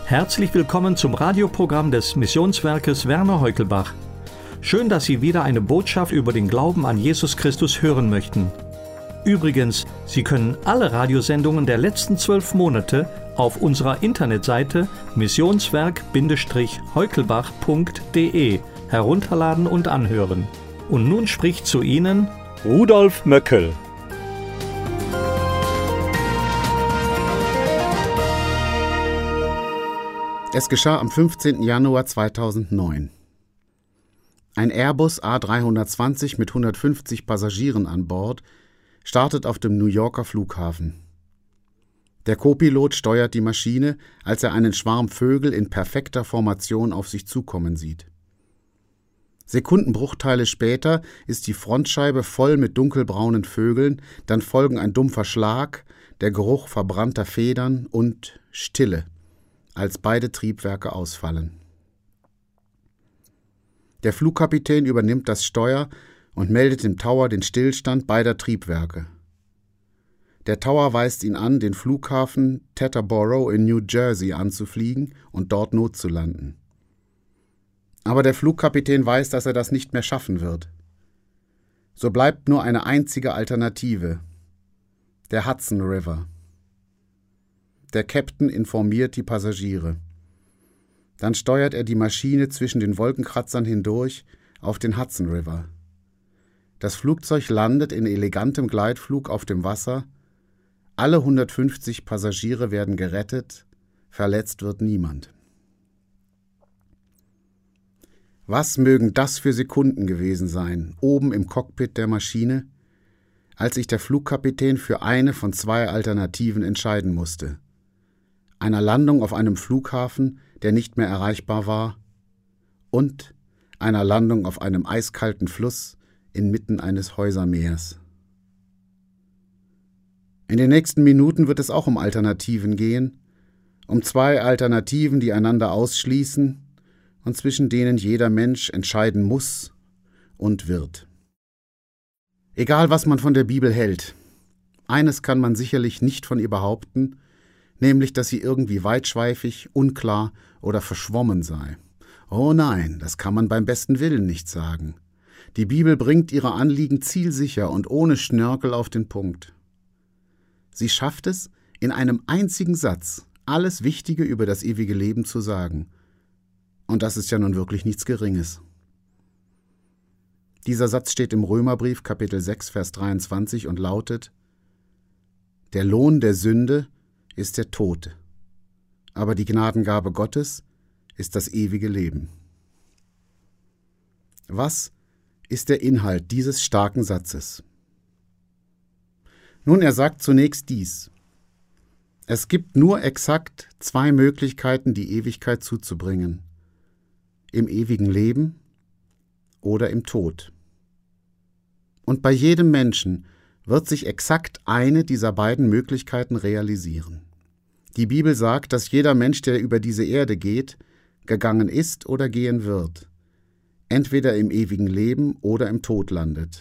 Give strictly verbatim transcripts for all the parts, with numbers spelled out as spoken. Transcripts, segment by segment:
Herzlich willkommen zum Radioprogramm des Missionswerkes Werner Heukelbach. Schön, dass Sie wieder eine Botschaft über den Glauben an Jesus Christus hören möchten. Übrigens, Sie können alle Radiosendungen der letzten zwölf Monate auf unserer Internetseite missionswerk Heukelbach punkt de herunterladen und anhören. Und nun spricht zu Ihnen Rudolf Möckel. Es geschah am fünfzehnten Januar zweitausendneun. Ein Airbus A dreihundertzwanzig mit hundertfünfzig Passagieren an Bord startet auf dem New Yorker Flughafen. Der Co-Pilot steuert die Maschine, als er einen Schwarm Vögel in perfekter Formation auf sich zukommen sieht. Sekundenbruchteile später ist die Frontscheibe voll mit dunkelbraunen Vögeln, dann folgen ein dumpfer Schlag, der Geruch verbrannter Federn und Stille, als beide Triebwerke ausfallen. Der Flugkapitän übernimmt das Steuer und meldet dem Tower den Stillstand beider Triebwerke. Der Tower weist ihn an, den Flughafen Teterboro in New Jersey anzufliegen und dort notzulanden. Aber der Flugkapitän weiß, dass er das nicht mehr schaffen wird. So bleibt nur eine einzige Alternative: der Hudson River. Der Captain informiert die Passagiere. Dann steuert er die Maschine zwischen den Wolkenkratzern hindurch auf den Hudson River. Das Flugzeug landet in elegantem Gleitflug auf dem Wasser. Alle hundertfünfzig Passagiere werden gerettet, verletzt wird niemand. Was mögen das für Sekunden gewesen sein, oben im Cockpit der Maschine, als sich der Flugkapitän für eine von zwei Alternativen entscheiden musste: einer Landung auf einem Flughafen, der nicht mehr erreichbar war, und einer Landung auf einem eiskalten Fluss inmitten eines Häusermeers. In den nächsten Minuten wird es auch um Alternativen gehen, um zwei Alternativen, die einander ausschließen und zwischen denen jeder Mensch entscheiden muss und wird. Egal, was man von der Bibel hält, eines kann man sicherlich nicht von ihr behaupten, nämlich, dass sie irgendwie weitschweifig, unklar oder verschwommen sei. Oh nein, das kann man beim besten Willen nicht sagen. Die Bibel bringt ihre Anliegen zielsicher und ohne Schnörkel auf den Punkt. Sie schafft es, in einem einzigen Satz alles Wichtige über das ewige Leben zu sagen. Und das ist ja nun wirklich nichts Geringes. Dieser Satz steht im Römerbrief, Kapitel sechs, Vers dreiundzwanzig und lautet: Der Lohn der Sünde ist der Tod, aber die Gnadengabe Gottes ist das ewige Leben. Was ist der Inhalt dieses starken Satzes? Nun, er sagt zunächst dies: Es gibt nur exakt zwei Möglichkeiten, die Ewigkeit zuzubringen: im ewigen Leben oder im Tod. Und bei jedem Menschen wird sich exakt eine dieser beiden Möglichkeiten realisieren. Die Bibel sagt, dass jeder Mensch, der über diese Erde geht, gegangen ist oder gehen wird, entweder im ewigen Leben oder im Tod landet.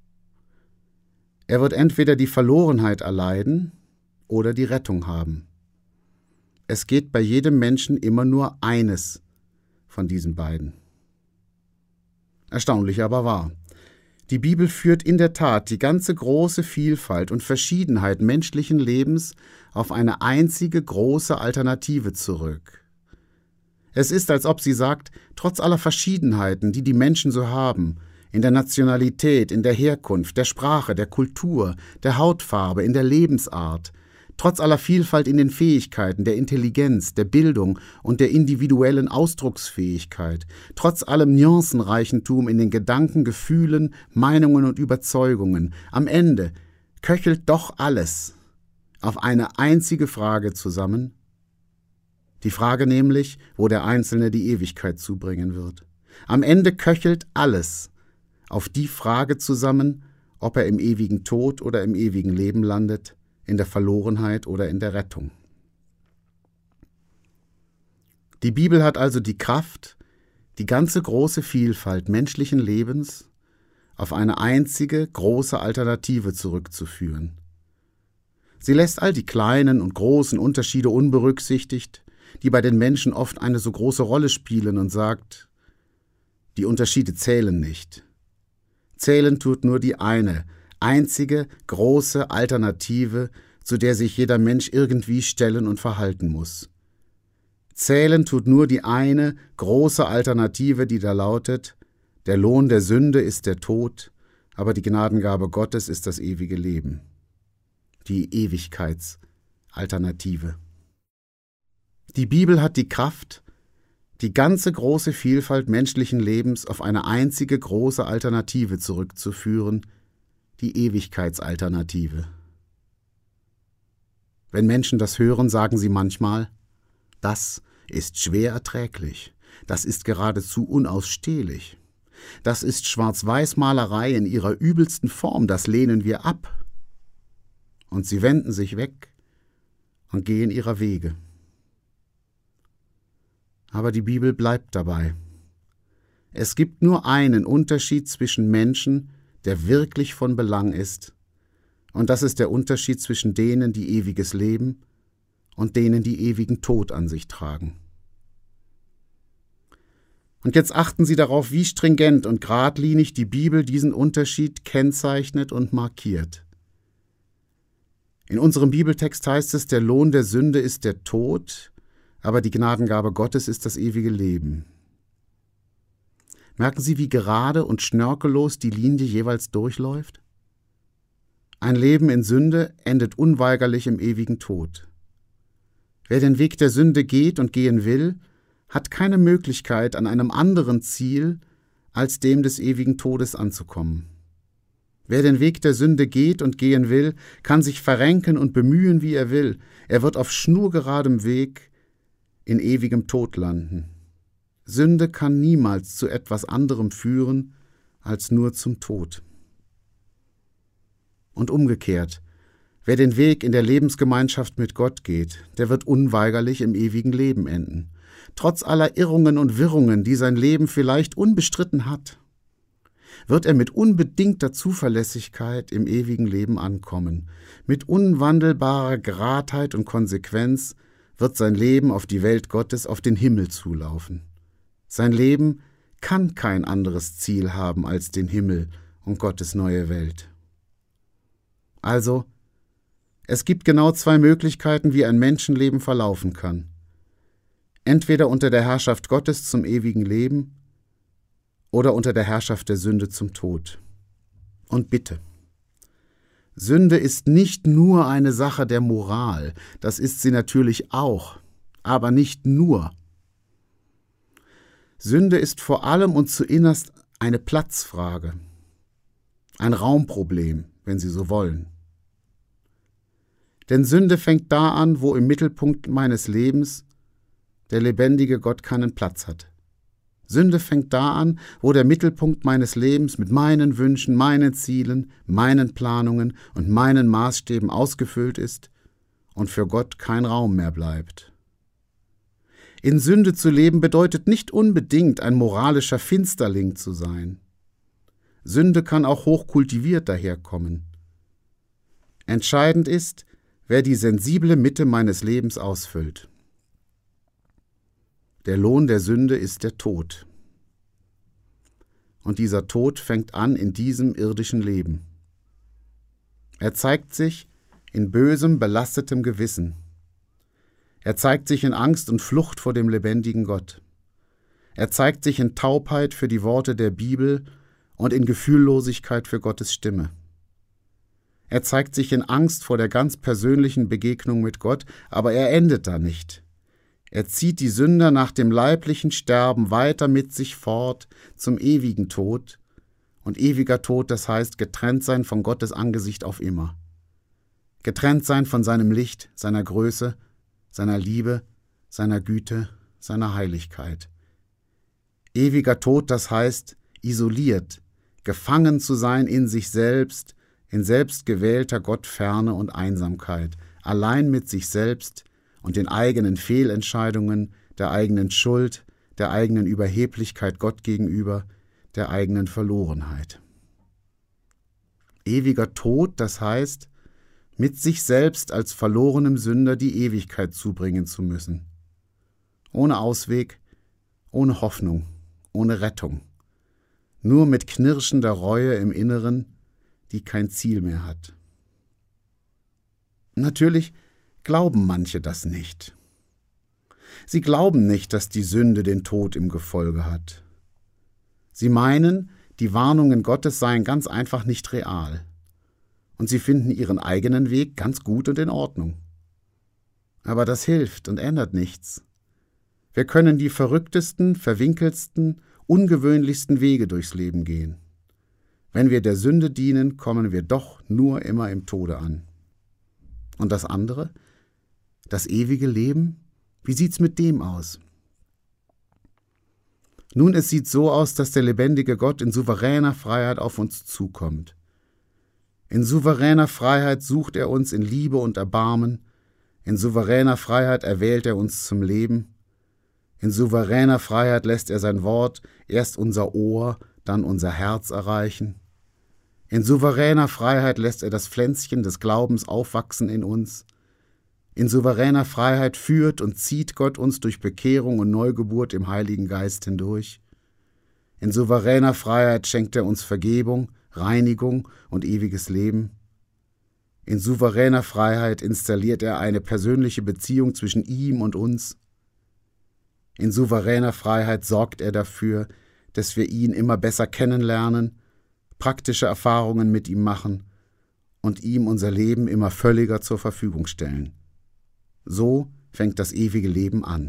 Er wird entweder die Verlorenheit erleiden oder die Rettung haben. Es geht bei jedem Menschen immer nur eines von diesen beiden. Erstaunlich aber wahr. Die Bibel führt in der Tat die ganze große Vielfalt und Verschiedenheit menschlichen Lebens auf eine einzige große Alternative zurück. Es ist, als ob sie sagt, trotz aller Verschiedenheiten, die die Menschen so haben, in der Nationalität, in der Herkunft, der Sprache, der Kultur, der Hautfarbe, in der Lebensart, trotz aller Vielfalt in den Fähigkeiten, der Intelligenz, der Bildung und der individuellen Ausdrucksfähigkeit, trotz allem Nuancenreichentum in den Gedanken, Gefühlen, Meinungen und Überzeugungen, am Ende köchelt doch alles auf eine einzige Frage zusammen: die Frage nämlich, wo der Einzelne die Ewigkeit zubringen wird. Am Ende köchelt alles auf die Frage zusammen, ob er im ewigen Tod oder im ewigen Leben landet, in der Verlorenheit oder in der Rettung. Die Bibel hat also die Kraft, die ganze große Vielfalt menschlichen Lebens auf eine einzige große Alternative zurückzuführen. Sie lässt all die kleinen und großen Unterschiede unberücksichtigt, die bei den Menschen oft eine so große Rolle spielen, und sagt, die Unterschiede zählen nicht. Zählen tut nur die eine, einzige, große Alternative, zu der sich jeder Mensch irgendwie stellen und verhalten muss. Zählen tut nur die eine, große Alternative, die da lautet, der Lohn der Sünde ist der Tod, aber die Gnadengabe Gottes ist das ewige Leben. Die Ewigkeitsalternative. Die Bibel hat die Kraft, die ganze große Vielfalt menschlichen Lebens auf eine einzige große Alternative zurückzuführen, die Ewigkeitsalternative. Wenn Menschen das hören, sagen sie manchmal, das ist schwer erträglich, das ist geradezu unausstehlich, das ist Schwarz-Weiß-Malerei in ihrer übelsten Form, das lehnen wir ab. Und sie wenden sich weg und gehen ihrer Wege. Aber die Bibel bleibt dabei. Es gibt nur einen Unterschied zwischen Menschen, der wirklich von Belang ist, und das ist der Unterschied zwischen denen, die ewiges Leben, und denen, die ewigen Tod an sich tragen. Und jetzt achten Sie darauf, wie stringent und geradlinig die Bibel diesen Unterschied kennzeichnet und markiert. In unserem Bibeltext heißt es, der Lohn der Sünde ist der Tod, aber die Gnadengabe Gottes ist das ewige Leben. Merken Sie, wie gerade und schnörkellos die Linie jeweils durchläuft? Ein Leben in Sünde endet unweigerlich im ewigen Tod. Wer den Weg der Sünde geht und gehen will, hat keine Möglichkeit, an einem anderen Ziel als dem des ewigen Todes anzukommen. Wer den Weg der Sünde geht und gehen will, kann sich verrenken und bemühen, wie er will. Er wird auf schnurgeradem Weg in ewigem Tod landen. Sünde kann niemals zu etwas anderem führen, als nur zum Tod. Und umgekehrt, wer den Weg in der Lebensgemeinschaft mit Gott geht, der wird unweigerlich im ewigen Leben enden. Trotz aller Irrungen und Wirrungen, die sein Leben vielleicht unbestritten hat, wird er mit unbedingter Zuverlässigkeit im ewigen Leben ankommen. Mit unwandelbarer Geradheit und Konsequenz wird sein Leben auf die Welt Gottes, auf den Himmel zulaufen. Sein Leben kann kein anderes Ziel haben als den Himmel und Gottes neue Welt. Also, es gibt genau zwei Möglichkeiten, wie ein Menschenleben verlaufen kann. Entweder unter der Herrschaft Gottes zum ewigen Leben oder unter der Herrschaft der Sünde zum Tod. Und bitte, Sünde ist nicht nur eine Sache der Moral, das ist sie natürlich auch, aber nicht nur. Sünde ist vor allem und zuinnerst eine Platzfrage, ein Raumproblem, wenn Sie so wollen. Denn Sünde fängt da an, wo im Mittelpunkt meines Lebens der lebendige Gott keinen Platz hat. Sünde fängt da an, wo der Mittelpunkt meines Lebens mit meinen Wünschen, meinen Zielen, meinen Planungen und meinen Maßstäben ausgefüllt ist und für Gott kein Raum mehr bleibt. In Sünde zu leben bedeutet nicht unbedingt ein moralischer Finsterling zu sein. Sünde kann auch hochkultiviert daherkommen. Entscheidend ist, wer die sensible Mitte meines Lebens ausfüllt. Der Lohn der Sünde ist der Tod. Und dieser Tod fängt an in diesem irdischen Leben. Er zeigt sich in bösem, belastetem Gewissen. Er zeigt sich in Angst und Flucht vor dem lebendigen Gott. Er zeigt sich in Taubheit für die Worte der Bibel und in Gefühllosigkeit für Gottes Stimme. Er zeigt sich in Angst vor der ganz persönlichen Begegnung mit Gott, aber er endet da nicht. Er zieht die Sünder nach dem leiblichen Sterben weiter mit sich fort zum ewigen Tod. Und ewiger Tod, das heißt getrennt sein von Gottes Angesicht auf immer. Getrennt sein von seinem Licht, seiner Größe, seiner Liebe, seiner Güte, seiner Heiligkeit. Ewiger Tod, das heißt isoliert, gefangen zu sein in sich selbst, in selbstgewählter Gottferne und Einsamkeit, allein mit sich selbst und den eigenen Fehlentscheidungen, der eigenen Schuld, der eigenen Überheblichkeit Gott gegenüber, der eigenen Verlorenheit. Ewiger Tod, das heißt, mit sich selbst als verlorenem Sünder die Ewigkeit zubringen zu müssen. ohne Ausweg, ohne Hoffnung, ohne Rettung, nur mit knirschender Reue im Inneren, die kein Ziel mehr hat. Natürlich glauben manche das nicht. Sie glauben nicht, dass die Sünde den Tod im Gefolge hat. Sie meinen, die Warnungen Gottes seien ganz einfach nicht real. Und sie finden ihren eigenen Weg ganz gut und in Ordnung. Aber das hilft und ändert nichts. Wir können die verrücktesten, verwinkeltsten, ungewöhnlichsten Wege durchs Leben gehen. Wenn wir der Sünde dienen, kommen wir doch nur immer im Tode an. Und das andere? Das ewige Leben? Wie sieht's mit dem aus? Nun, es sieht so aus, dass der lebendige Gott in souveräner Freiheit auf uns zukommt. In souveräner Freiheit sucht er uns in Liebe und Erbarmen. In souveräner Freiheit erwählt er uns zum Leben. In souveräner Freiheit lässt er sein Wort erst unser Ohr, dann unser Herz erreichen. In souveräner Freiheit lässt er das Pflänzchen des Glaubens aufwachsen in uns. In souveräner Freiheit führt und zieht Gott uns durch Bekehrung und Neugeburt im Heiligen Geist hindurch. In souveräner Freiheit schenkt er uns Vergebung, Reinigung und ewiges Leben. In souveräner Freiheit installiert er eine persönliche Beziehung zwischen ihm und uns. In souveräner Freiheit sorgt er dafür, dass wir ihn immer besser kennenlernen, praktische Erfahrungen mit ihm machen und ihm unser Leben immer völliger zur Verfügung stellen. So fängt das ewige Leben an.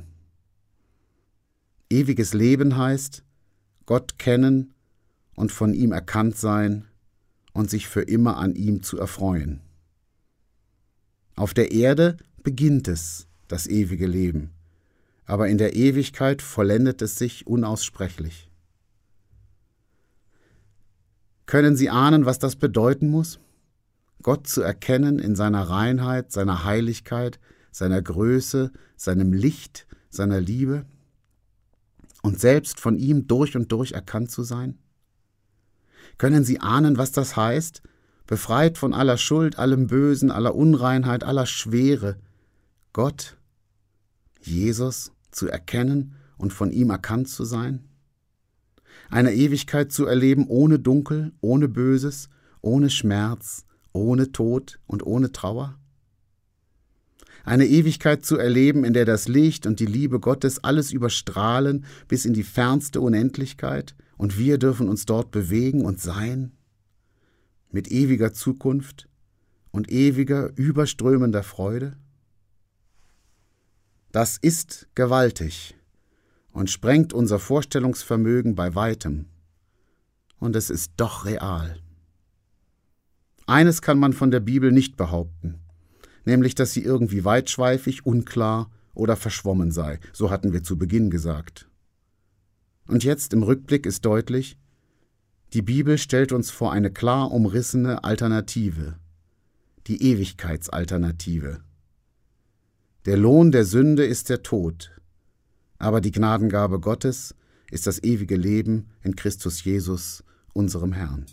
Ewiges Leben heißt, Gott kennen und von ihm erkannt sein und sich für immer an ihm zu erfreuen. Auf der Erde beginnt es, das ewige Leben, aber in der Ewigkeit vollendet es sich unaussprechlich. Können Sie ahnen, was das bedeuten muss? Gott zu erkennen in seiner Reinheit, seiner Heiligkeit, seiner Größe, seinem Licht, seiner Liebe und selbst von ihm durch und durch erkannt zu sein? Können Sie ahnen, was das heißt, befreit von aller Schuld, allem Bösen, aller Unreinheit, aller Schwere, Gott, Jesus, zu erkennen und von ihm erkannt zu sein? Eine Ewigkeit zu erleben ohne Dunkel, ohne Böses, ohne Schmerz, ohne Tod und ohne Trauer? Eine Ewigkeit zu erleben, in der das Licht und die Liebe Gottes alles überstrahlen bis in die fernste Unendlichkeit und wir dürfen uns dort bewegen und sein? Mit ewiger Zukunft und ewiger, überströmender Freude? Das ist gewaltig und sprengt unser Vorstellungsvermögen bei weitem. Und es ist doch real. Eines kann man von der Bibel nicht behaupten, nämlich, dass sie irgendwie weitschweifig, unklar oder verschwommen sei. So hatten wir zu Beginn gesagt. Und jetzt im Rückblick ist deutlich, die Bibel stellt uns vor eine klar umrissene Alternative, die Ewigkeitsalternative. Der Lohn der Sünde ist der Tod, aber die Gnadengabe Gottes ist das ewige Leben in Christus Jesus, unserem Herrn.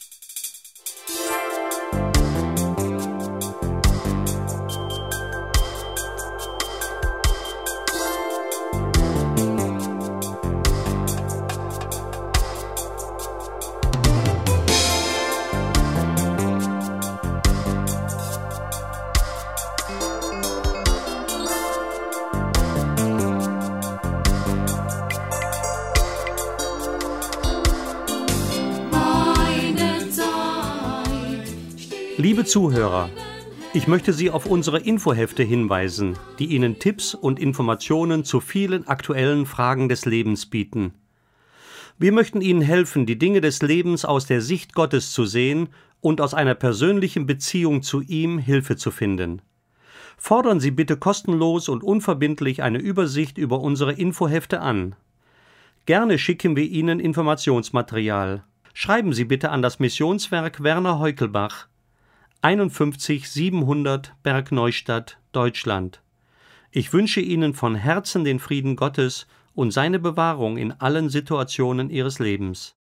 Liebe Zuhörer, ich möchte Sie auf unsere Infohefte hinweisen, die Ihnen Tipps und Informationen zu vielen aktuellen Fragen des Lebens bieten. Wir möchten Ihnen helfen, die Dinge des Lebens aus der Sicht Gottes zu sehen und aus einer persönlichen Beziehung zu ihm Hilfe zu finden. Fordern Sie bitte kostenlos und unverbindlich eine Übersicht über unsere Infohefte an. Gerne schicken wir Ihnen Informationsmaterial. Schreiben Sie bitte an das Missionswerk Werner Heukelbach, einundfünfzig siebenhundert Bergneustadt, Deutschland. Ich wünsche Ihnen von Herzen den Frieden Gottes und seine Bewahrung in allen Situationen Ihres Lebens.